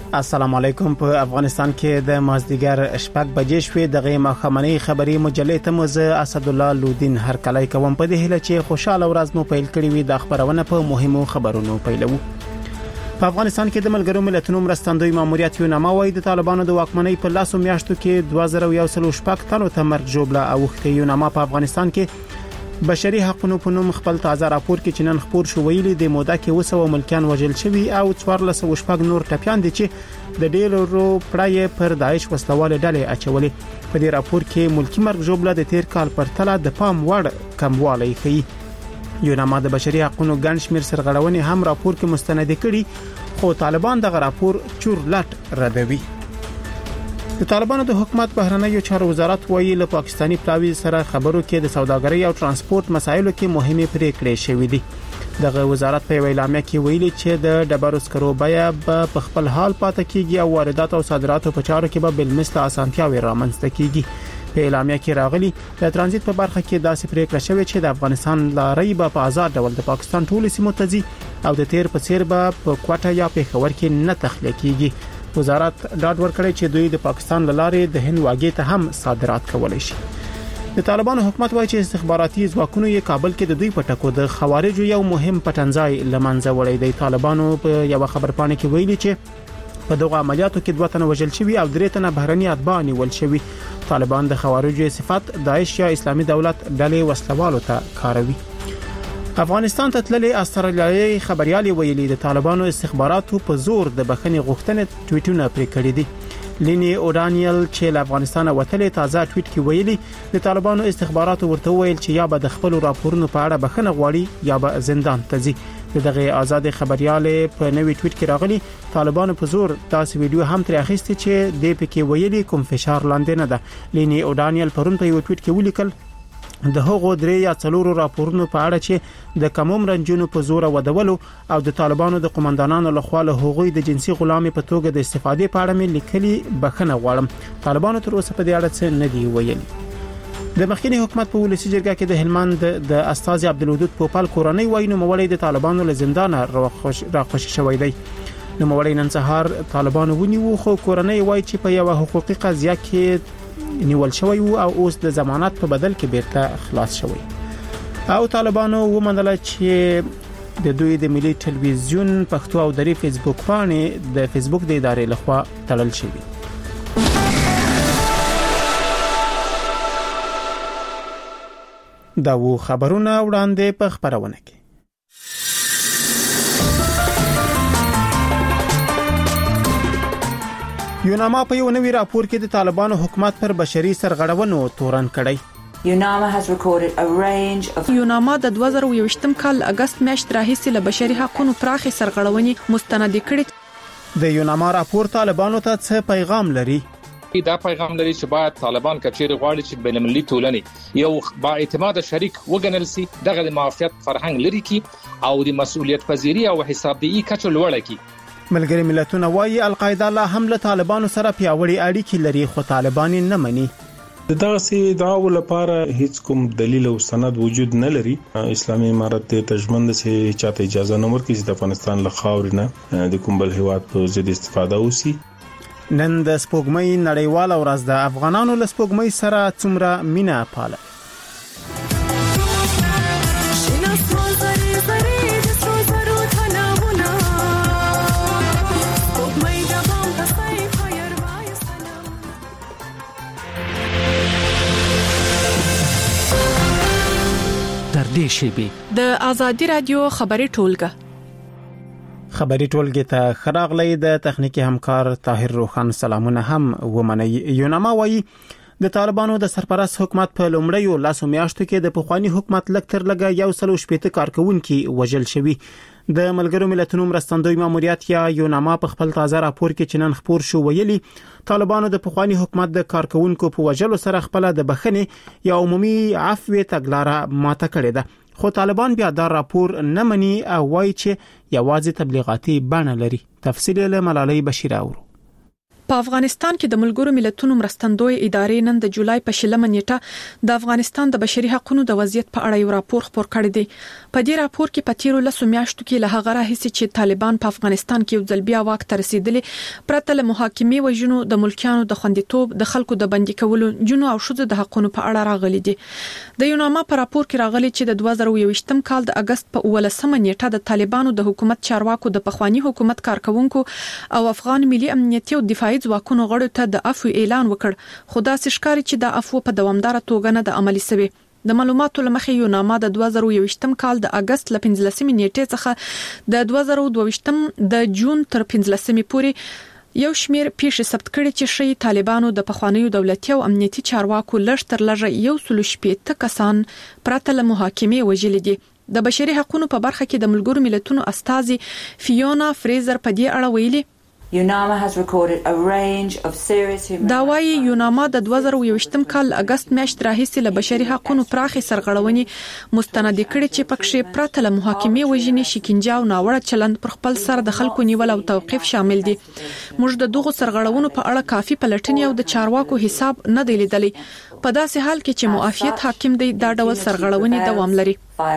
السلام علیکم. په افغانستان کې د مازدیګر شپږ بجې شوې د غیمه خمنی خبري مجلې ته مزه اسد الله لودین هر کله کوم په دې هله چې خوشاله ورځ مو پیل کړی وي د خبرونه په مهمو خبرونو پیلو. په افغانستان کې د ملګرو ملتونو مرستندوی ماموریت یوناما وايي د طالبانو د واکمنۍ په لاسو میاشتو کې 2016 تنو ته مرګ جوړه اوخته. یوناما په افغانستان کې بشري حقوقو په نوم خپل تازه راپور کې چنن خبر شو ویلي د موده کې وسو ملکیان وژل شوی او 1400 نور ټپيان دي چې د ډیلرو پړای پر داعش وسلواله ډلې اچولې. په دې راپور کې ملکی مرګ جوړه د تیر کال پر تله د پام وړ کموالی ښيي. یوناما د بشري حقوقو ګڼ شمیر سرغړونې هم راپور کې مستند کړي خو طالبان دغه راپور چور لټ ردوي. د طالبانو د حکومت بهرنیو چارو وزارت وایي له پاکستانی پلاوی سره خبرو کې د سوداګرۍ او ترانسپورت مسایلو کې مهمه پریکړې شوې دي. دغه وزارت په اعلامیه کې ویلي چې د ډبرو سکرو بیه په خپل حال پاتې کیږي او واردات او صادراتو په چارو کې به بالمثل اسانتیاوي رامنځته کیږي. په اعلامیه کې راغلي د ترانزیت په برخه کې داسې پریکړه شوې چې د افغانستان لارې به په آزاد ډول د پاکستان ټول سیمو ته ځي او د تیر په څیر به په کوټه یا پېښور کې نه تخلیه کیږي. وزارت ډاډ ورکړی چې دوی د پاکستان لارې د هند واګې ته هم صادرات کولای شي. د طالبانو حکومت وایي چې استخباراتي ځواکونو یې کابل کې د دوی په ټکو د خوارجو یو مهم پټنځای لمنځه وړی دی. طالبانو په یو خبرپاڼه کې ویلي چې په دغه عملیاتو کې 2 تنه وژل شوي او 3 تنه بهرني اتباع نیول شوي. طالبان د خوارجو صفات داعش یا اسلامي دولت ډلې وسلوالو ته کاروي. افغانستان ته تللي استرالیایي خبريالي ویلي د طالبانو استخباراتو په زور د بخښنې غوښتنې ټویټونه پرې کړې دي. لینی اورانیل چې له افغانستان وتلې تازه ټویټ کې ویلي د طالبانو استخباراتو ورته ویل چې یا به د خپل راپورونو په اړه بخښنه غواړي یا به زندان ته ځي. دغه آزاد خبريالي په نوې ټویټ کې راغلي طالبانو په زور تاسو ویډیو هم تر اخیستي چې د پکې ویلي کوم فشار لاندې نه ده. لینی اورانیل پرون په یو ټویټ کې ولیکل د هغو 3 یا 4 راپورونو په اړه چې د کموم رنجونو په زور ودولو او د طالبانو د قومندانانو لخوا له هغوی د جنسي غلامي په توګه د استفادې په اړه مې لیکلي بخښنه غواړم. طالبانو تر اوسه په دې اړه څه نه دی ویلي. د مخکنی حکومت په ولسی جرګه کې د هلمند د استاذ عبدالودود پوپال کورنۍ وایي نو مولوی د طالبانو له زندان راخوش شوی دی. نو مولوی نن سهار طالبانو ونیو خو کورنۍ وایي چې په یو حقوقي قضیه کې نیول شوی او اوس د ضمانت په بدل کې بیرته خلاص شوی. او طالبانو ومنله چې د دوی د ملي ټلویزیون پښتو او دري فیسبوک باندې د فیسبوک د ادارې لخوا تړل شوی. دا و خبرونه وړاندې په خبرونه کې. یوناما په یو نوی راپور کې د طالبانو حکومت پر بشري سرغړونو تورن کړی. یوناما د 2020 کال اگست میاشت راهیسې له بشري حقوقو پراخي سرغړونې مستند کړي. د یوناما راپور طالبانو ته څه پیغام لري؟ دا پیغام لري چې باید طالبان کچېر غواړي چې بین‌المللي ټولنې یو با اعتماد شریک وګڼل سي، دغه د معافیت فرهنګ لري کی او د مسؤلیت پذیری او حسابدهي کچه لوړه کی. ملګری ملتونه وايي القاعده لا هم له طالبانو سره پیاوړي اړیکې لري خو طالبان نه مني. دغه سي دعوه لپاره هیڅ کوم دلیل او سند وجود نه لري. اسلامي امارت ته تجمند سي چاته اجازه نه ورکړي چې د افغانستان له خاورې نه د کوم بل هیواد په ضد استفاده وشي. نن د سپوږمۍ نړیواله ورځ ده. افغانانو له سپوږمۍ سره څومره مینه پاله. د آزادی رادیو خبري ټولګه ته خراغلی د تخنیکی همکار طاهر روخان سلامونه هم ومني. یوناما وایي د طالبانو د سرپرست حکومت په لومړیو لاسو میاشتو کې د پخوانی حکومت لکتر لګا 118 کارکونکو وژل شوی. د ملګرو ملتونو مرستندوی ماموریت یا یوناما په خپل تازه راپور کې چنن خبر شو ویلي طالبانو د پخوانی حکومت د کارکونکو په وژلو سره خپل د بخښنې یا عمومي عفو تګلارې ماته کړې ده. خو طالبان بیا دا راپور نه مني او وایي چې یوازې تبلیغاتي بڼه لري. تفصیل له ملالۍ بشیر اورو. په افغانستان کې د ملګرو ملتونو مرستندوی ادارې نن د جولای په 20 نیټه د افغانستان د بشري حقوقو د وضعیت په اړه یو راپور خپور کړی دی. په دې راپور کې په تیرو 10 میاشتو کې له هغه راهیسې چې طالبان په افغانستان کې یو ځل بیا واک ته رسیدلي پرته له محاکمې وژنو د ملکیانو د خوندیتوب د خلکو د بندي کولو جنو او شذ د حقوقو په اړه راغلي دي. د یوناما په راپور کې راغلي چې د 2021م کال د اگست په 18 نیټه د طالبانو د حکومت چارواکو د پخوانی حکومت کارکونکو او افغان ملي امنیتي او دفاعي ځواکونو غړو ته د عفو اعلان وکړ، خو دا ښکاري چې د عفو په دوامدار توګه نه د عملي شوی. د معلوماتو لمخې یوناما د 2021م کال د اگست ل 15 نیټې څخه د 2022م د جون تر 15 پورې یو شمیر پیښې ثبت کړي چې شي طالبانو د پخوانیو دولتي او امنیتي چارواکو لږ تر لږه 170 کسان پرته له محاکمې وژلي دي. د بشري حقوقو په برخه کې د ملګرو ملتونو استازي فیونا فریزر په دې اړه ویلي UNAMA has recorded a range of serious human دا وايي یوناما د 2021م کال اگست میاشت راهیسې له بشري حقوقو پراخي سرغړونې مستند کړي چې پکې پرته له محاکمې وژنې، شکنجه او ناوړه چلند پر خپل سر د خلکو نیول او توقيف شامل دي. موږ د دغه سرغړونو په اړه کافي پلټنې او د چارواکو حساب نه دی لیدلی. په داسې حال کې چې معافیت حاکم دی دا ډول سرغړونې دوام لري.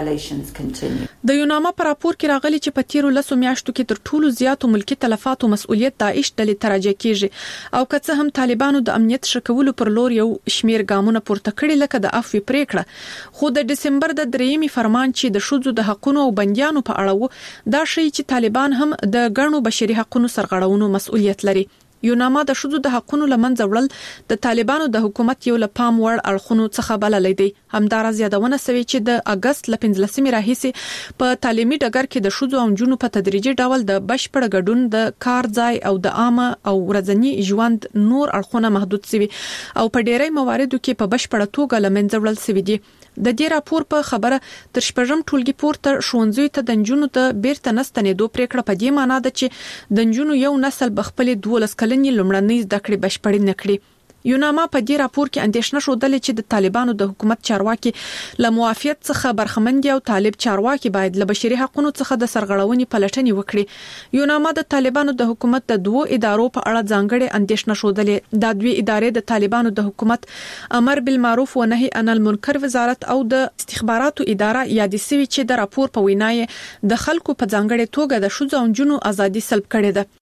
د یوناما په راپور کې راغلي چې په تیرو 10 میاشتو کې تر ټولو زیاتو ملکی تلفات او مسؤلیت داعش ډلې تراجع کیږي او که څه هم طالبانو د امنیت شکولو پر لور یو شمیر ګامونه پورته کړي لکه د عفو پریکړه، خو د دسمبر د 3 فرمان چې د شذو د حقوقو او بنديانو په اړه وو دا شی چې طالبان هم د ګڼو بشري حقوقو سرغړونو مسؤلیت لري. یوناما د شذو د حقوقو لمنځه وړل د طالبانو د حکومت یو لپام وړ اړخونو څخه بللې دي. همدارس یادونه سوي چې د اگست ل 15 راهیسې په تعلیمي ډګر کې د شذو او جنونو په تدریجي ډول د بشپړ ګډون د کار ځای او د عامه او ورځنی ژوند نور اړخونه محدود سوي او په ډېری مواردو کې په بشپړ توګه لمنځه وړل سوي دي. د دې راپور په خبره تر شپږم ټولګي پورته ښوونځیو ته د نجونو د بیرته نستنېدو پریکړه په دې معنی ده چې د نجونو یو نسل بخپل 12 کلنې لومړنۍ زده کړې بشپړې نکړي. یوناما په دې راپور کې اندېښنه شودلې چې د طالبانو د حکومت چارواکي له معافیت څخه برخمن دي او طالب چارواکي باید له بشري حقوقو څخه د سرغړونې پلټنې وکړي. یوناما د طالبانو د حکومت د دوه ادارو په اړه ځانګړې اندېښنه شودلې. دا دوه ادارې د طالبانو د حکومت امر بالمعروف و نهي عن المنکر وزارت او د استخباراتو اداره یادې سوي چې د راپور په وینای د خلکو په ځانګړې توګه د شذو او جنونو ازادي سلب کړې ده.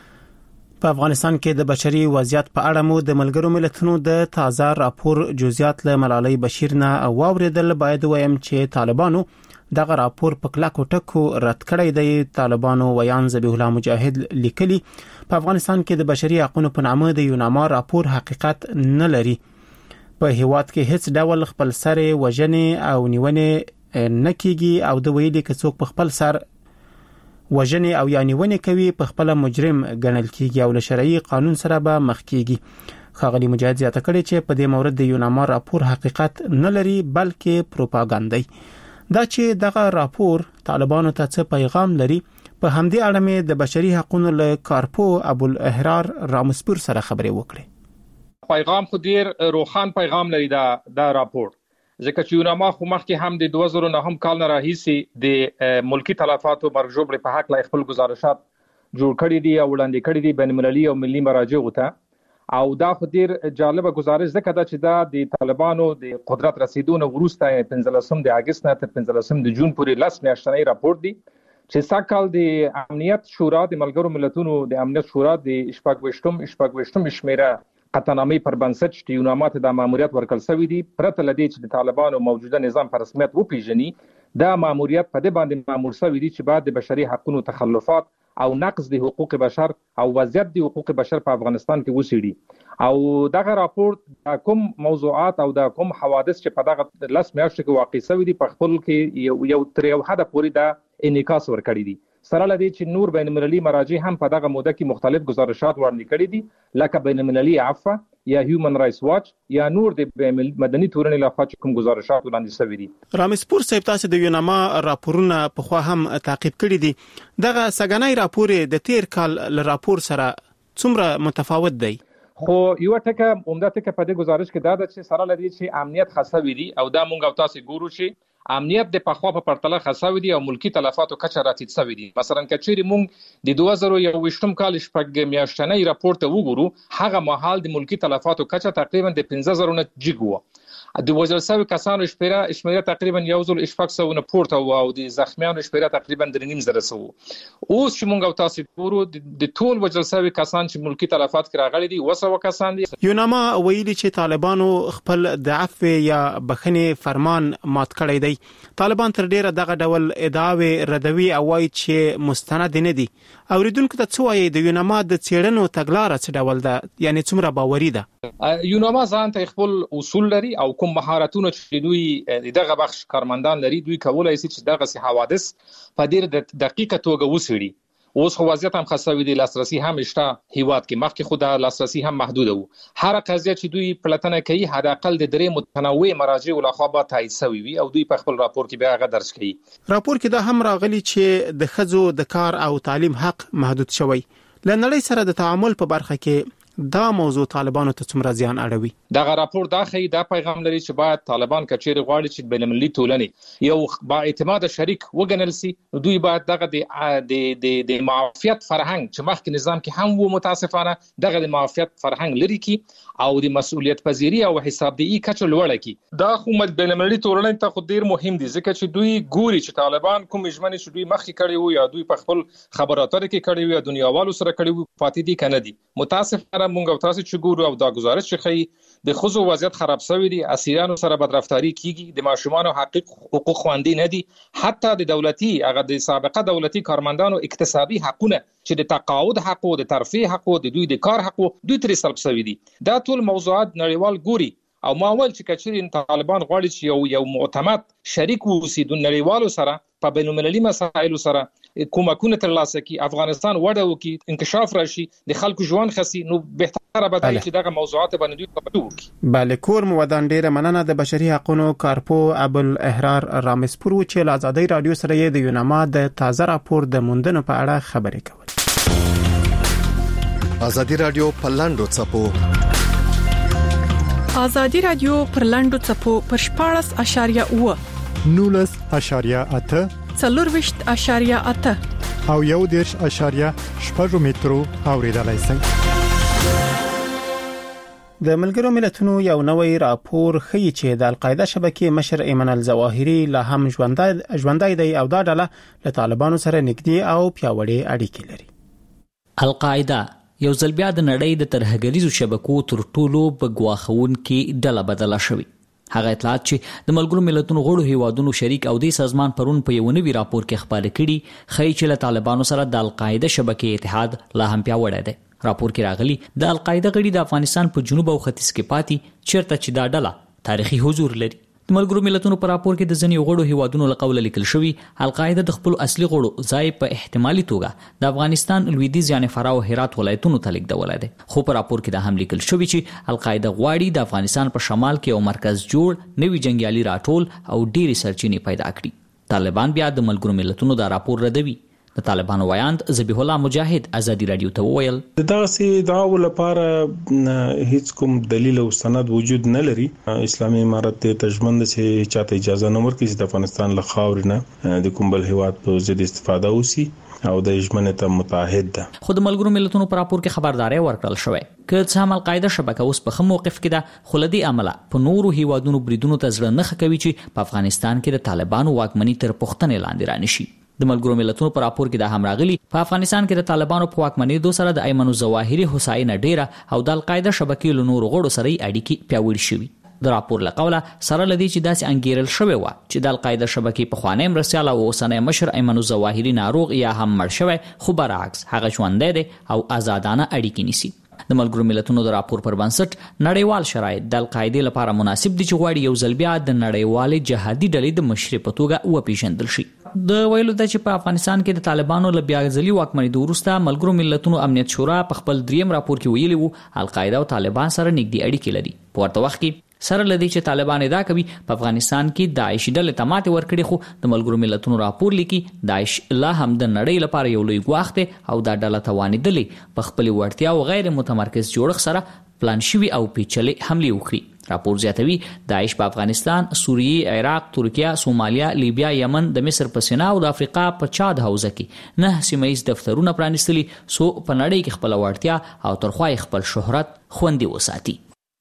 په افغانستان کې د بشري وضعیت په اړه مو د ملګرو ملتونو د تازه راپور جزئیات له ملالۍ بشیر نه واوریدل. باید وایم چې طالبانو دغه راپور په کلکو ټکو رد کړی دی. طالبانو ویان ذبیح الله مجاهد لیکلي په افغانستان کې د بشري حقوقو په نامه د یوناما راپور حقیقت نه لري. په هیواد کې هیڅ ډول خپل سر وژنې او نیونې نه کیږي او د ویلي کې څوک په خپل سر وژنې او یا نیونې کوي په خپل مجرم ګڼل کیږي او له شرعي قانون سره به مخ کیږي. ښاغلي مجاهد زیاته کړي چې په دې مورد د یوناما راپور حقیقت نه لري بلکې پروپاګاندا. دا چې دغه راپور طالبانو ته څه پیغام لري په همدې اړه مې د بشري حقوقو له کارپو ابو الاحرار رامسپور سره خبرې وکړې. پیغام خو ډیر روښان پیغام لري دا راپور، ځکه چې یوناما خو مخکې هم د 2009 کال نه راهیسې د ملکی تلفاتو مرګ جوړې په حق لا خپل گزارشات جوړ کړي دي او وړاندې کړي دي بین المللي او ملي مراجعو ته. او دا خو ډیر جالبه گزارش ځکه دا چې دا د طالبانو د قدرت رسیدونه وروسته 15 د اگست نه تر 15 د جون پورې 10 میاشتنی راپور دی چې ساکال د امنیت شورا د ملګرو ملتونو د امنیت شورا د شپږ شمیره قطعنامې پر بنسټ چې یوناما ته د ماموریت ورکړل شوی دی پرته لدی چې د طالبانو موجوده نظام پر رسمیت وپیژني. دا ماموریت په دې باندې مامور شوی دی چې بعد د بشري حقوقو تخلفات او نقض د حقوق بشر او وضعیت د حقوق بشر په افغانستان کې وسیړي. او دغه راپور کوم موضوعات او د کوم حوادث چې په دغه 10 میاشتو کې واقع شوی دي په خپل کې یو تر یو حد پورې دا انعکاس ورکړي دي. سره لدی چې نور بین المللي مراجع هم په دغه موده کې مختلف گزارشات وړاندې کړي دي لکه بین المللي عفو یا هیومن رائټس واچ یا نور د مدني تورنې لخوا چې کوم گزارشات وړاندې شوي دي. رامسپور صاحب تاسو د یوناما راپورونه په خوا هم تعقیب کړي دي. دغه سګنای راپور د تیر کال له راپور سره څومره متفاوت دی؟ خو یو ټکه عمده ټکه په دې گزارش کې دا ده چې سره لدی چې امنیت خاصه وی دي او دا مونږ او تاسو ګورو چې امنیت د پخوا په پرتله خاصوي دي او ملکی تلفاتو کچه راټیټ شوی دي. مثلا کچېری مونږ د 2021 کال شپږ میاشتنی راپور ته وګورو، هغه مهال د ملکی تلفاتو کچه تقریبا د 15000 نه جګ و. د وژل شوی کسانو شمیره تقریبا 1.8 نه پورته او د زخمیانو شمیره تقریبا 3.5 سو. اوس چې مونږ تاسو ګورو د ټول وژل شوی کسان چې ملکی تلفات کې راغلي دي 200 کسان دي. یوناما ویلي چې طالبانو خپل د عفو یا بخښنې فرمان مات کړی دی. طالبان تر ډیره دغه ډول ادعاوې ردوي او وايي چې مستند نه دي. اوریدونکو ته څه وایي د یوناما د څېړنو تګلارې څه ډول ده، یعنی څومره باوري ده؟ یوناما ځان ته خپل اصول لري او کوم مهارتونه چې دوی دغه بخش کارمندان لري، دوی کولای شي چې دغه حوادث په ډیر دقیقه توګه وڅېړي. اوس خو وضعیت هم خاصوي دي، لاسرسي هم شته هیواد کې، مخکې خو د لاسرسي هم محدود وو. هر قضیه چې دوی پلټنه کوي حد اقل د درې متنوع مراجع لخوا به تایید شوی وي او دوی په خپل راپور کې به هغه درج کړي. راپور کې دا هم راغلي چې د ښځو د کار او تعلیم حق محدود شوی. لنړۍ سره د تعامل په برخه کې دا موضوع طالبانو ته څومره زیان اړوي؟ دغه راپور دا ښيي دا پیغام لري چې باید طالبان کچېری غواړي چې بین‌المللي ټولنې یو با اعتماد شریک وګڼل شي. دوی باید دغه د معافیت فرهنګ چې مخکې نظام کې هم وو متاسفانه دغه د معافیت فرهنګ لري کی او د مسؤلیت پذیری او حسابدهی کچه لوړه کی. دا خو بین‌المللي ټولنې ته خو ډیر مهم دي ځکه چې دوی ګوري چې طالبان کوم ژمنې چې دوی مخکې کړي وو یا دوی په خپل خبراتو کې کړي وو دنیاوالو سره کړي وو پاتې دي کنه دي. متاسفانه مونږ تاسو چې ګورو او دا گزارش چې خي د خزو وضعیت خراب شوی دی، اسیرانو سره بدرفتاری کیږي، د ماشومانو حقوق خوندي نه دي، حتی د دولتي هغه د سابقه دولتي کارمندانو اقتصادي حقونه چې د تقاعد حق او د ترفیع حق او د دوی د کار حق دوی ترې سلب شوی دي. دا ټول موضوعات نړیوال ګوري او ما ول چې کچېری طالبان غواړي چې یو معتمد شریک ووسی د نړیوالو سره په بین‌المللي مسایلو سره کومکونه ترلاسه کی، افغانستان وړو کی انکشاف راشي، د خلکو ژوند خسي، نو بهتره به چې دغه موضوعات باندې دوی توجه وکړي. بله کور مودان ډیره مننه د بشري حقوقو کارپو ابوالأحرار رامسپور چې له ازادي رادیو سره د یوناما د تازه راپور د موندنو په اړه خبرې کول. ازادي رادیو په لاندو چپو ازادي رادیو پر لاندو چپو پر 14.8 19.8 4.8 او 1.8 مترو اوریدلای شئ. د ملګرو ملتونو یو نوې راپور ښیي چې د القاعده شبکې مشر ایمن الظواهری لا هم ژوندای دی او دا ډله له طالبانو سره نږدې او پیاوړې اړیکې لري. القاعده یو ځل بیا د نړۍ د ترهګریزو شبکو تر ټولو بګواخون کې ډله بدله شوې. هغه اطلاعات چې د ملګرو ملتونو غړو هیوادونو شریک او د سازمان پرون په یو نوي راپور کې خبرې کړي ښیي چې له طالبانو سره د القاعده شبکې اتحاد لا هم پیاوړی دی. راپور کې راغلي د القاعده غړي د افغانستان په جنوب او ختیځ کې پاتې چیرته چې دا ډله تاریخي حضور لري. د ملګرو ملتونو په راپور کې د ځینې غړو هیوادونو له قوله لیکل شوی القاعده د خپل اصلي غړو ځای په احتمالي توګه د افغانستان لویدیځ یعنی فراه او هرات ولایتونو ته لیږدولی دی. خو په راپور کې دا هم لیکل شوی چې القاعده غواړي د افغانستان په شمال کې یو مرکز جوړ، نوي جنگیالي راټول او ډېرې سرچینې پیدا کړي. طالبان بیا د ملګرو ملتونو دا راپور ردوي. د طالبانو ویاند ذبیح الله مجاهد ازادي رادیو ته وویل دغه سي دعوه لپاره هیڅ کوم دلیل او سند وجود نه لري. اسلامي امارت ته تجمند سي چاته اجازه نه ورکړي چې د افغانستان له خاورې نه د کومبل هیواد په ضد استفاده وسی او د ژمنې ته متعهد ده. خو د ملګرو ملتونو پر راپور کې خبرداري ورکړل شوې که څه هم القاعده شبکه اوس په موقف کې ده، خو لدی عمله په نورو هیوادونو بریدونو ته ځړه نه کوي چې په افغانستان کې د طالبانو واکمني تر پوښتنې لاندې رانشي. د ملګرو ملتونو پر راپور کې دا هم راغلي په افغانستان کې د طالبانو په واکمنۍ دوه سره د ایمن الظواهری حسین ډیره او د القاعده شبکې له نورو غړو سره اړیکې پیاوړې شوي. د راپور له قوله سره لدی چې داسې انګیرل شوی و چې د القاعده شبکې په خوانی مرسیال او اوسنۍ مشر ایمن الظواهری ناروغ یا هم مړ شوی، خو برعکس هغه ژوندی دی او آزادانه اړیکې نیسي. د ملګرو ملتونو د راپور پر بنسټ نړیوال شرایط د القاعده لپاره مناسب دي چې غواړي یو ځل بیا د نړیوالې جهادي ډلې د مشر په توګه وپیژندل شي. د ویلو د چې په افغانستان کې د طالبانو له بیا ځلي واکمنۍ د وروسته ملګرو ملتونو امنیت شورا په خپل دریم راپور کې ویلي وو القاعده او طالبان سره نږدې اړیکې لري. په ورته وخت کې سره لدی چې طالبان ادعا کوي په افغانستان کې داعش ډلې ته ماتې ورکړي، خو د ملګرو ملتونو راپور لیکي داعش لا هم د نړۍ لپاره یو لوی ګواښ دی او دا ډله توانېدلې په خپل وړتیا او غیر متمرکز جوړښت سره پلان شوي او پیچلې حملې وکړي. راپور زیاتوي داعش په افغانستان، سوریه، عراق، ترکیه، سومالیا، لیبیا، یمن، د مصر په سینا او د افریقا په چاد حوزه کې 9 سیمه‌یز دفترونه پرانیستلي سو په نړۍ کې خپل وړتیا او ترخوای خپل شهرت خوندي وساتي.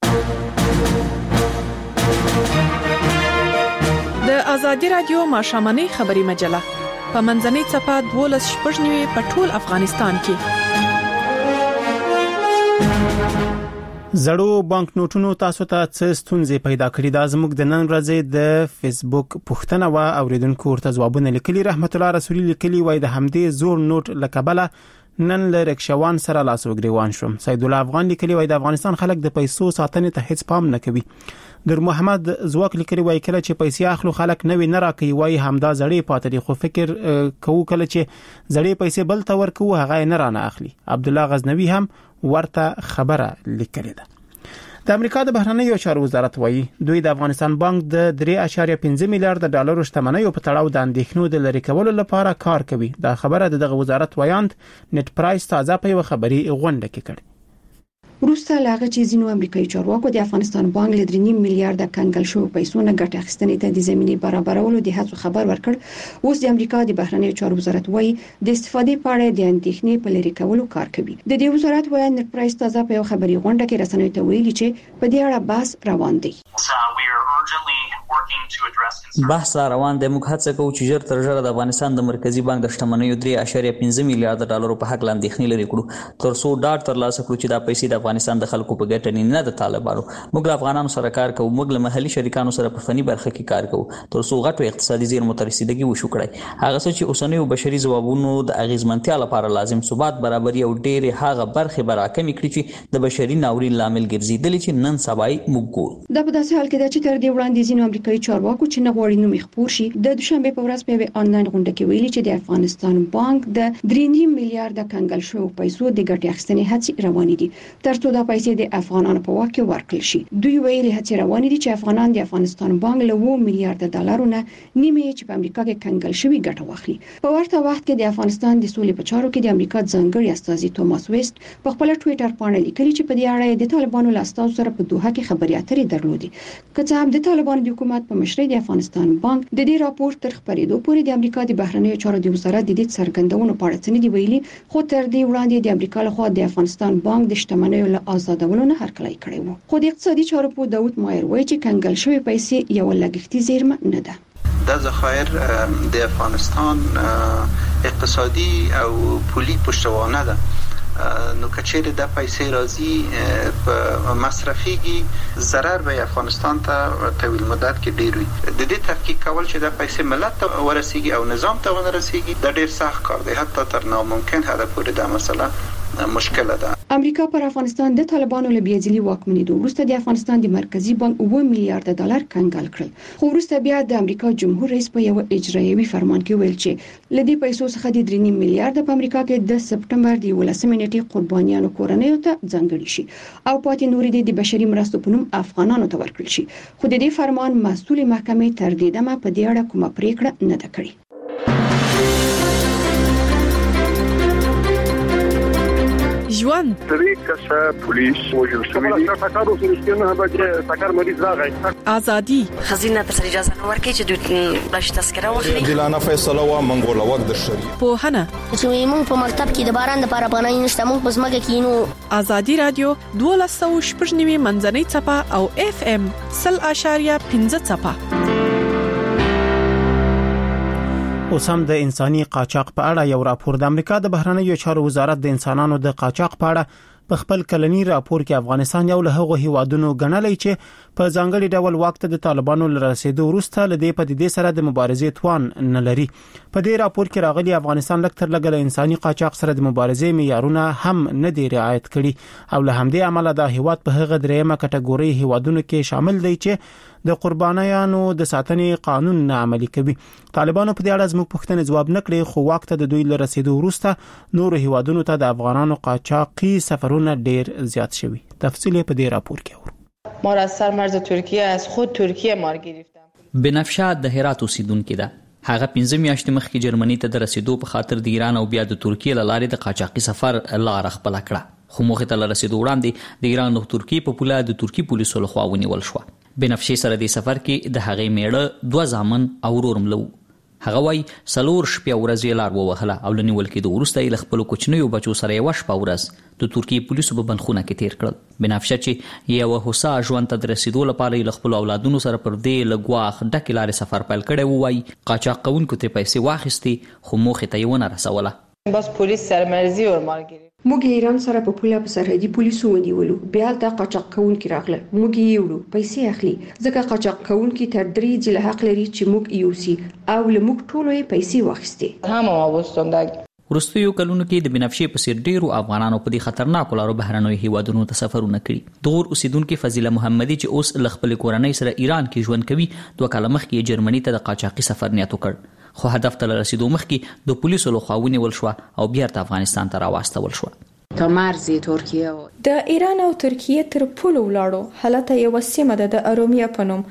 د ازادي رادیو ماشامنۍ خبري مجله په منځنۍ صفحه 12 په ټول افغانستان کې. زړو بانک نوټونو تاسو ته څه ستونزې پیدا کړې؟ دا زموږ د نن ورځې د فیسبوک پوښتنه وا اوریدونکو ورته ځوابونه لیکلي. رحمت الله رسولي لیکلي وای د همدې زوړ نوټ لکبله نن له رکشوان سره لاس وګریوان شوم. سید الله افغان لیکلي وای د افغانستان خلک د پیسو ساتنې ته هیڅ پام نه کوي. در محمد زواک لیکلي وای کله چې پیسې اخلو خلک نوې نه راکوي، وای همدا زړې پاتې خو فکر کوو کله چې زړې پیسې بل ته ورکو هغه نه رانه اخلي. عبد الله غزنوی هم ورته خبره لیکلې ده. د امریکا د بهرنیو چارو وزارت وایي دوی د افغانستان بانک د 3.5 میلیارډ ډالرو شتمنیو په تړاو د اندېښنو د لری کولو لپاره کار کوي. دا خبره دغه وزارت وایاند نت پرایس تازه په خبري غونډه کې کړې. وروسته لاغه چې زینو امریکایي چارواکو د افغانستان بانک له 3 میلیارډ کنګل شو پیسو نه ګټه اخیستنې ته د زمینی برابرولو د هڅو خبر ورکړ. اوس د امریکا د بهرنیو چارو وزارت وایي د استفادې په اړه د اندېښنې په لری کولو کار کوي. د دې وزارت وایي نت پرایس تازه په خبري غونډه کې رسنیو ته ویلي چې په دې اړه بحث روان دی. بحث روان دی. موږ هڅه کوو چې ژر تر ژره د افغانستان د مرکزی بانک د شتمنیو 3.5 میلیارډ ډالرو په حق لاندې خنې لري کړو تر څو ډاټ تر لاسه کړو چې دا پیسې د افغانستان د خلکو په ګټه نه د طالبانو. موږ له افغانانو سره کار کوو، موږ له محلي شریکانو سره په فني برخه کې کار کوو تر څو غټو اقتصادي زیرمو ته رسیدګي وشو کړی. هغه څه چې اوسنیو بشري ځوابونو د اغیزمنتیا لپاره لازم ثبات برابري او ډېر هغه برخه براکمې کړی چې د بشري ناورین لامل ګرځیدل چې نن سبای موږ ګورو. دا په داسې حال کې ده چې تر دې وړاندې زینو امریکایي چارواکو چې نه غواړي نوم خپور شي د دوشنبه په ورځ په آنلاین غونډه کې ویلي چې د افغانستان بانک د 3 میلیارډ کنګل شو پیسو د ګټې اخیستنې هڅې روانې دي ترڅو دا پیسې د افغانانو په واک کې ورکړل شي. دوی ویلي هڅې روانې دي چې افغانان د افغانستان بانک له 2 میلیارډ ډالرو نه نیمه چې په امریکا کې کنګل شوی ګټه واخلي. په ورته وخت کې د افغانستان د سولې په چارو کې د امریکا ځانګړي استازي توماس ویست په خپل ټوئیټر باندې لیکلي چې په دې اړه د طالبانو له استازو سره په دوحه کې خبرې اترې درلودې. که څه هم د طالبانو د حکومت په مشرۍ د افغانستان بانک د دې راپور تر خبرېدو پورې د امریکا د بهرنیو چارو د وزارت د دې څرګندونو په اړه څه نه دی ویلي، خو تر دې وړاندې د امریکا لخوا د افغانستان بانک د شتمنیو له آزادولو نه هرکلی کړی و. خو د اقتصادي چارو په داود مایر وایي چې کنګل شوی پیسې یو لګښتي زیرمه نه ده. د ذخایر د افغانستان اقتصادي او پولی پشتوانه ده. نو کچېره د پیسې راځي په مصرفيږي ضرر به افغانستان ته طویل مدت کې ډیر وي. د دې تحقیق کول چې د پیسې ملت ته ورسیږي او نظام ته ورسیږي د ډیر سخت کار دی، حتی تر ناممکن حد پورې د مسله مشکله ده. امریکا پر افغانستان د طالبانو له بیځلي واکمنۍ وروسته د افغانستان د مرکزی بانک 2 میلیارډ ډالر کنګل کړل. خو وروسته بیا د امریکا جمهور رئیس په یو اجرایوي فرمان کې ویل چې لدی پیسو څخه د 3 میلیارډ په امریکا کې د سپټمبر د 11 نیټې قربانیانو کورنیو ته ځانګړي شي او پاتې نورې د بشري مرستو په نوم افغانانو ته ورکړل شي. خو د دې فرمان مسؤل محکمې تر دې دمه په دې اړه کومه پریکړه نه ده کړې. ژوند طریقه پولیس وجل شوی دی تاکارو سرشتنه به تاکار مریض راغی ازادي خزینه پر اجازه نه ورکړي چې دوی باش تذکره واخلي. دلانه فیصله وا منګول وخت د شریعت په هنه چې موږ په مکتب کې د باران د لپاره بنای نشته، موږ په سمګه کې نو ازادي رادیو 12.9 منځنۍ صفه او FM 0.5 صفه. اوس هم د انساني قاچاق په اړه یو راپور د امریکا د بهرنیو چارو وزارت د انسانانو د قاچاق په اړه په خپل کلنی راپور کې افغانستان یو له هغو هیوادونو ګڼلی چې په ځانګړي ډول وخت د طالبانو لرسېدو وروسته لدې پدیدې سره د مبارزې توان نه لري. په دې راپور کې راغلي افغانستان لکتر لګل انساني قاچاق سره د مبارزې معیارونه هم نه دی رعایت کړي او له همدې عمله د هیواد په هغه دریمه کټګوري هیوادونو کې شامل دی چې د قربانیانو د ساتنې قانون نه عملي کوي. طالبانو په دې اړه زموږ پوښتنه جواب نکړي، خو وخت د دوی لرسېدو وروسته نور هیوادونو ته د افغانانو قاچاقي سفرونه ډیر زیات شوي. تفصیل په دې راپور کې اورو. ما را از سر مرز ترکیه از خود ترکیه مار گرفتم. بنفشه د هرات اوسیدونکو ده. هغه 15 میاشتې مخکې جرمني ته د رسیدو په خاطر د ایران او بیا د ترکیه لارې د قاچاقي سفر لار خپل کړه. خو موخې ته رسیدو وړاندې د ایران او ترکیې په پوله د ترکی پولیسو لخوا ونیول شو. بنفشي سره د سفر کې د هغې میړه 2 زامن او ورور ملو. هغه وای 4 شپې ورځې لار ووهله او لنیول کې د ورسته یې خپل کوچنیو بچو سره یو شپه ورځ د ترکیې پولیسو په بندخونه کې تیر کړل. بنفشه چې یو هوسا ژوند ته رسیدو لپاره یې خپل اولادونو سره پر دې لګواخ ډکه لارې سفر پیل کړی وای. قاچاق کوونکو ته پیسې واخیستي خو موخې ته یې ونه رسوله. بس پولیس سرمرزي اور مال گرفت. موږ ایران سره په پوله په سرحدي پولیسو ونیولو. بیا د قاچاق کوونکو راغله. موږ یې وړو پیسې اخلي. ځکه قاچاق کوونکو تر 3 ځله حق لري چې موږ یوسي او له موږ ټولو یې پیسې واخیستي. هم اوستوندګ ورستیو کلونو کې د بنفشي په سیر ډیرو افغانانو په دې خطرناکو لارو بهرنوي هیوادونو ته سفرونه کړي. دغور اوسیدونکو فضیله محمدي چې اوس خپل کورنۍ سره ایران کې ژوند کوي 2 کاله مخکې جرمني ته د قاچاقي سفر نیت وکړ. خو هدف ته رسیدو مخکې د پولیسو لخوا ونیول شو او بیا افغانستان ته راوستل شو. تا مرزی ترکیه د ایران او ترکیه تر پولو ولاړو حالت یو سیمه د ارومیا پنوم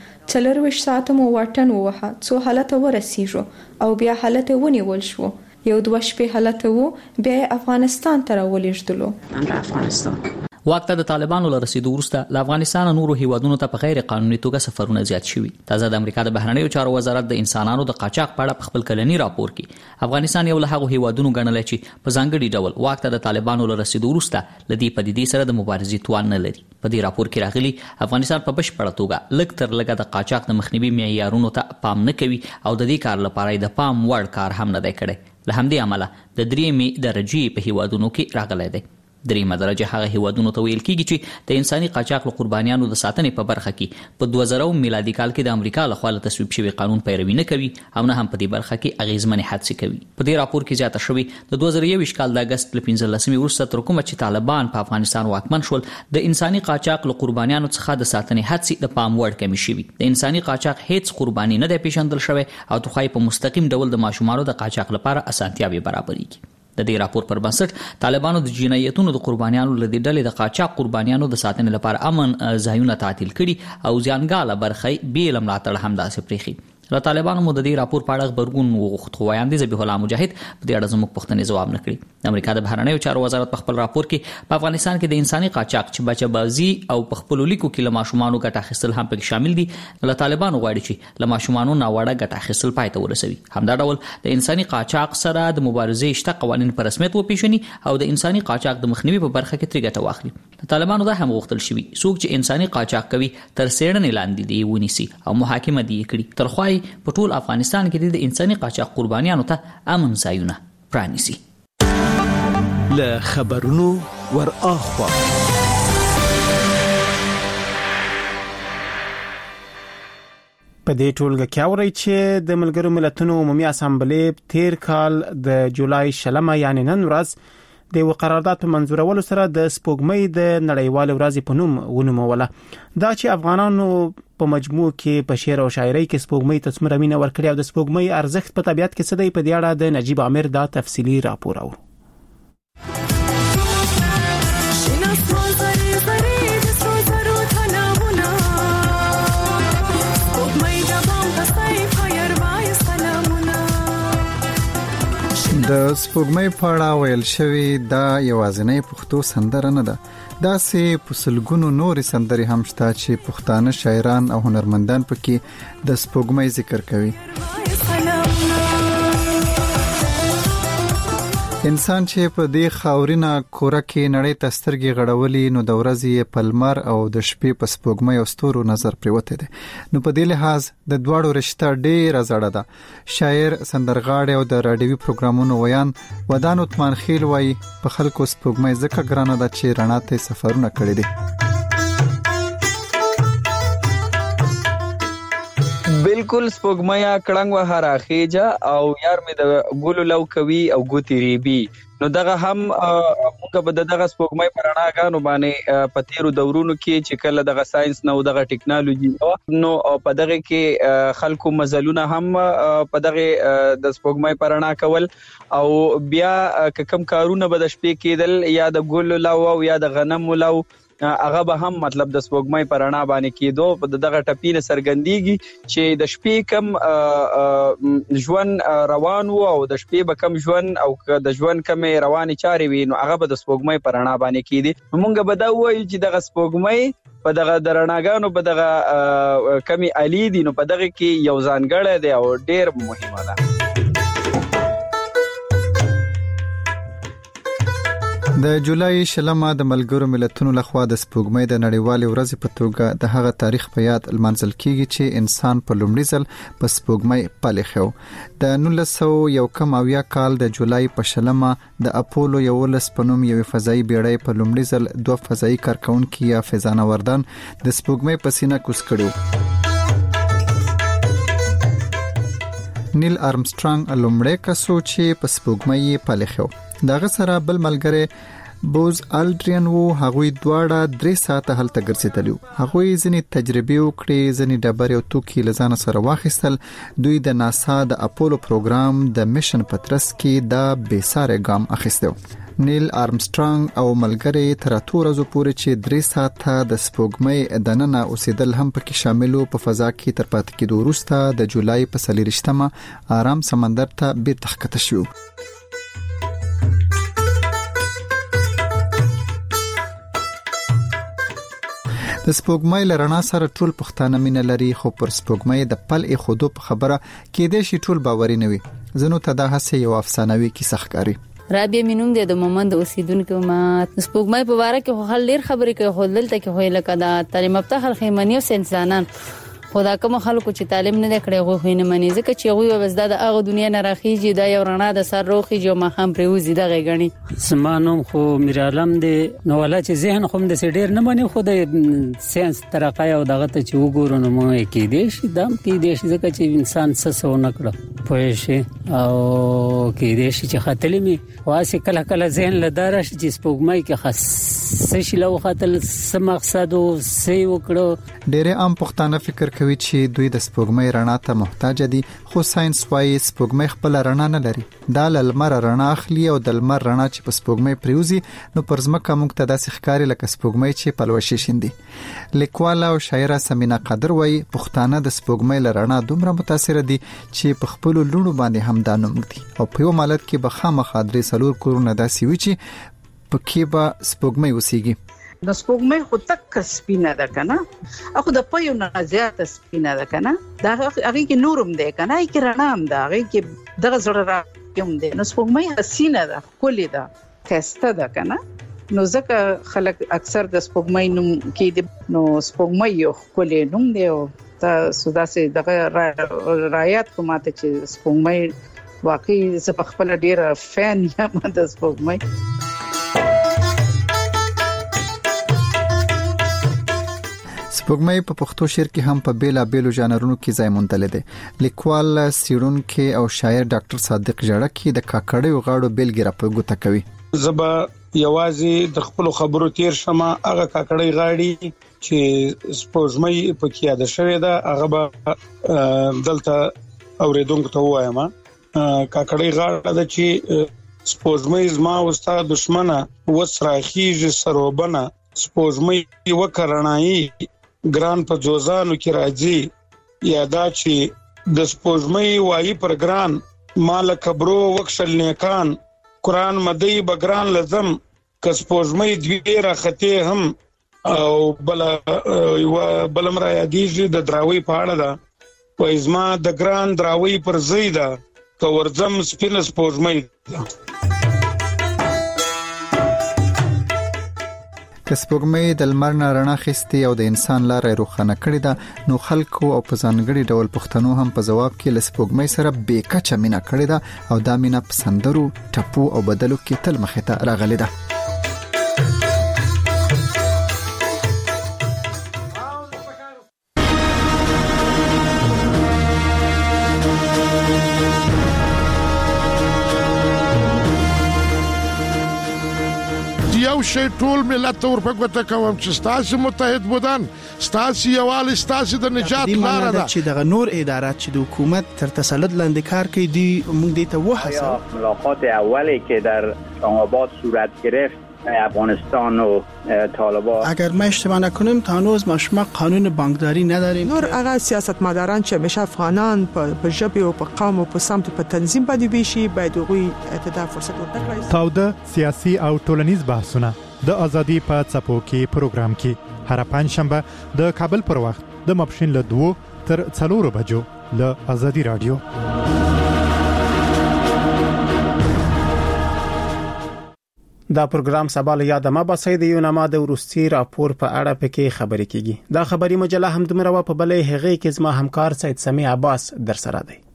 4 ساعت مو واټن ووهه څو حالت ورسیږو او بیا حالت ونیول شو. یو 2 شپې حالت وو بیا افغانستان ته راولېږدلو. افغانستان واک ته د طالبانو لرسیدو وروسته له افغانستان نورو هیوادونو ته په غیر قانوني توګه سفرونه زیات شوي. تازه د امریکا د بهرنیو چارو وزارت د انسانانو د قاچاق په اړه خپل کلنی راپور کې افغانستان یو له هغو هیوادونو ګڼل چې په ځانګړي ډول واک ته د طالبانو لرسیدو وروسته لدی پدیدې سره د مبارزې توان نه لري. په دې راپور کې راغلي افغانستان په بشپړه توګه لږ تر لږه د قاچاق د مخنیوي معیارونو ته پام نه کوي او د دې کار لپاره د پام وړ کار هم نه دی کړی. له همدې امله د 3 درجې په هیوادونو کې راغلی دی. 3 درجه هغه هیوادونو ته ویل کیږي چې د انساني قاچاق له قربانیانو د ساتنې په برخه کې په 2000 میلادي کال کې د امریکا لخوا تصویب شوی قانون پیروي نه کوي او نه هم په دې برخه کې اغیزمنې حادثې کوي. په دې راپور کې زیاته شوی د 2021 کال د اگست ل 15 وروسته تر کومه چې طالبان په افغانستان واکمن شول د انساني قاچاق له قربانیانو څخه د ساتنې حادثې د پام وړ کمی شوی. د انساني قاچاق هیڅ قرباني نه ده پیژندل شوی او توخای په مستقیم ډول د ماشومانو د قاچاق لپاره اسانتیاوي برابرېږي. د دې راپور پر بنسټ طالبانو د جنایتونو د قربانیانو لدې ډلې د قاچاق قربانیانو د ساتنې لپاره امن ځایونه تعطیل کړي او ځانګاله برخې بیل ملاتړ هم داسې پریخي. له طالبانو مو د دې راپور په اړه خبرګون وغوښت خو وایاندې ذبیح الله مجاهد په دې اړه زموږ پوښتنې ځواب نه کړي. د امریکا د بهرنیو چارو وزارت په خپل راپور کې په افغانستان کې د انساني قاچاق چې بچه بازي او په خپل لیکو کې له ماشومانو ګټه اخیستل هم پکې شامل دي. له طالبانو غواړي چې له ماشومانو ناوړه ګټه اخیستل پای ته ورسوي. همدا ډول د انساني قاچاق سره د مبارزې شته قوانين په رسمیت وپیژني او د انساني قاچاق د مخنیوي په برخه کې ترې ګټه واخلي. د طالبانو دا هم غوښتل شوی څوک چې انساني قاچاق کوي تر څېړنې لاندې دی ونیسي او محاکمه دی کړي. ترخوای په ټول افغانستان کې د انساني قاچاق قربانیانو ته امن ځایونه پرانیسي. له خبرونو ور اخوا په دې ټولګه کې اوري چې د ملګرو ملتونو عمومي اسامبلې تیر کال د جولای 20 یعنی نن ورځ د قرارداد په منزورولو سره د سپوږمۍ د نړیوال ورځې په نوم ونوموله. دا چې افغانانو په مجموع کې په شعر او شاعري کې سپوږمۍ ته څومره مینه ورکړي او د سپوږمۍ ارزښت په طبيعت کې څه دی په دې اړه د نجیب عامر دا تفصیلی راپور اورو. د سپوږمۍ په اړه ویل شوی دا یوازینۍ پښتو سندره نه ده. دا سه په سلګونو نور سندري هم شته چې پښتانه شاعران او هنرمندان پکې د سپوږمۍ ذکر کوي. انسان چې په دې خاورینه کوره کې نړۍ ته سترګې غړولې نو د ورځې په لمر او د شپې په سپوږمۍ او ستورو نظر پریوته دي. نو په دې لحاظ د دواړو رشتہ ډېر زړه ده. شاعر، سندرغاړی او د رادیوي پروګرامونو ویان ودان عثمان خیل وایي په خلکو سپوږمۍ ځکه ګرانه ده چې رڼا ته سفرونه کړي دي. بالکل سپوږمیا کړنګ وهره خېجا او یار مې د ګولو لو کوي او ګوتی ریبي. نو دغه هم موږ به دغه سپوږمۍ پراناګانو باندې په تیرو دورونو کې چې کله دغه ساينس نو دغه ټیکنالوژي نو په دغه کې خلکو مزلونه هم په دغه د سپوږمۍ پرانا کول او بیا کم کارونه به د شپې کېدل یا د ګولو لو او یا د غنم لو هغه به هم مطلب د سپوږمۍ پر رڼا باندې کېدو په دغه ټپینه سرګندېږي چې د شپې کم ژوند روان وو او د شپې به کم ژوند او د ژوند کم رواني چارې وي نو هغه به د سپوږمۍ پر رڼا باندې کېدي. موږ به دا وایو چې دغه سپوږمۍ په دغه درناګانو په دغه کمی علي دي نو په دغه کې یو ځانګړی دی او ډیر مهمه ده. د جولای شلمه د ملګرو ملتونو لخوا د سپوږمۍ د نړیوالې ورځې په توګه د هغه تاریخ په یاد لمانځل کیږي چې انسان په لومړي ځل په سپوږمۍ پلیخو. د 1991 کال د جولای په شلمه د اپولو 11 په نوم یو فضائي بیړۍ په لومړي ځل دوه فضائي کارکونکي یا فضانوردان د سپوږمۍ په سینه کوز کړو. نیل آرمسترانګ لومړی کس چې په سپوږمۍ پلیخو. دغه سره بل ملګری بوز الډرین وو. هغوی دواړه 3 ساعته هلته ګرځیدل. هغوی ځینې تجربې وکړې، ځینې ډبرې او توکي له ځان سره واخیستل. دوی د ناسا د اپولو پروګرام د میشن پترس کې د بیساره ګام اخیستو. نیل آرمسترانګ او ملګری تر 8 ورځې پورې چې 3 ساعته د سپوږمۍ دننه اوسېدل هم پکې شاملو. په فضا کې تر پاتې کېدو وروسته د جولای په 24مه آرام سمندر ته بیرته ښکته شو. د سپوږمۍ لرنا سره ټول پښتانه مینه لري، خو پر سپوږمۍ د پل خودو په خبره کېدې شي ټول باوري نه وي. زنو ته دا هڅه یو افسانوي کیسه ښکاري. رابعه مینوم د مومند اوسیدونکو ما سپوږمۍ په واره کې خو لیر خبرې کوي، خو دلته کې خو لکه دا تعلیم یافته خلک منی او انسانان خدا کوم خلکو چې تعلیم نه کړي غو خو نه مني ځکه چې غوي وبزدا د هغه دنیا نه راخیږي دا یو رڼا د سر روخي جو ما هم پروزي د غړي سمانوم خو میر عالم دی نو ولا چې ذهن خو د سډیر نه مني خو د ساينس ترقای او دغه ته چې وګورو نو مو کې دي شي دم کې دي شي ځکه چې انسان څه نه کړ پوه شي او کې دي شي چې خاتلې می واسه کله کله ذهن لدار شي چې سپوږمۍ کې خاص شي لو خاتل سم مقصد او سی وکړو. ډېر عام پښتانه فکر کوي چې دوی د سپوږمۍ رڼا ته محتاج دي، خو ساينس وايي سپوږمۍ خپل رڼا نه لري. دا لمر رڼا اخلي او د لمر رڼا چې په سپوږمۍ پریوزي نو پر ځمکه موږ ته داسې ښکاري لکه سپوږمۍ چې پلوشي شیندي. لیکواله او شاعره سمینا قادر وايي پښتانه د سپوږمۍ لرنا دومره متاثر دي چې په خپل لونو باندې هم دانوم دي او په یو مالت کې به خامخا درې سلور کورونه داسي وي چې پکې به سپوږمۍ وسیږي. د سپوږمۍ خو تک سپینه ده کنه اخو د پيو نه زیات سپینه ده کنه دا هغه کې نورم ده کنه کې رڼا هم ده هغه کې دغه زړه راکوم ده. نو سپوږمۍ حسینه ده، کلی ده، خسته ده کنه. نو ځکه خلک اکثر د سپوږمۍ نوم کې نو سپوږمۍ یو کلی نوم دی او تاسو داسې دغه رایات کومه چې سپوږمۍ واقعي زه په خپل ډیره فین یم د سپوږمۍ. سپوږمۍ په پښتو شعر کې هم په بیلا بیلو ژانرونو کې ځای موندل دي. لیکوال، څېړونکی او شاعر ډاکټر صادق جړکی د کاکړیو غاړو بیلګې راپګوته کوي. زبا یوازې د خپل خبرو تیر شمه هغه کاکړی غاړي چې سپوږمۍ په کې یاد شوی دا هغه به دلته اوریدونکو ته وایم. کاکړی غاړه د چې سپوږمۍ زما او استاد دشمنه وسراخیږي سروبنه سپوږمۍ وکرنای ګران په جوزانو کې راځي یادا چې د سپوږمۍ وایي پر ګران مال کبرو وکشل نیکان قران مدی بګران لزم ک سپوږمۍ دوی راخته هم او بلم را یادیږي د دراوی پاړه دا و ازما د ګران دراوی پر زیدا ک ورزم سپین سپوږمۍ. که سپوږمۍ د لمر نه رڼا خستي او د انسان لارې روښانه کړې ده نو خلکو او په ځانګړي ډول پښتنو هم په جواب کې له سپوږمۍ سره بیکچه مینا کړې ده او دا مینا په سندرو ټپو او بدلو کې تل مخې ته راغلې ده. یو شی ټول ملت ورپګوته کوم چې ستاسو متحد بودن ستاسو یوال ستاسو د نجات لار ده چې دغه نور ادارات چې د حکومت تر تسلط لاندې کار کوي دی موږ دې ته وحسه. ملاقات اولی که در اسلام آباد صورت گرفت افغانستان و طالبان. اگر ما اشتباه نکنیم تا هنوز ما شما قانون بانکداری نداریم. نور هغه سیاستمداران چې همیشه افغانان په ژبه او په قوم او په سمت په تنظیم باندې ویشي باید هغوی ته فرصت ورکړي. تاوده سیاسي او ټولنیز بحثونه د ازادي په څپو کې پروګرام کې هر پنځشنبه د کابل پر وخت د ماپښین له 2 تر 4 بجو له ازادي رادیو. دا پروګرام سبا له یاد ما باسي د یو نامه د روسي راپور په اړه پکې خبرې کیږي. دا خبري مجله هم دمروا په بلې هغه کې زما همکار سید سمیع عباس در سره دی.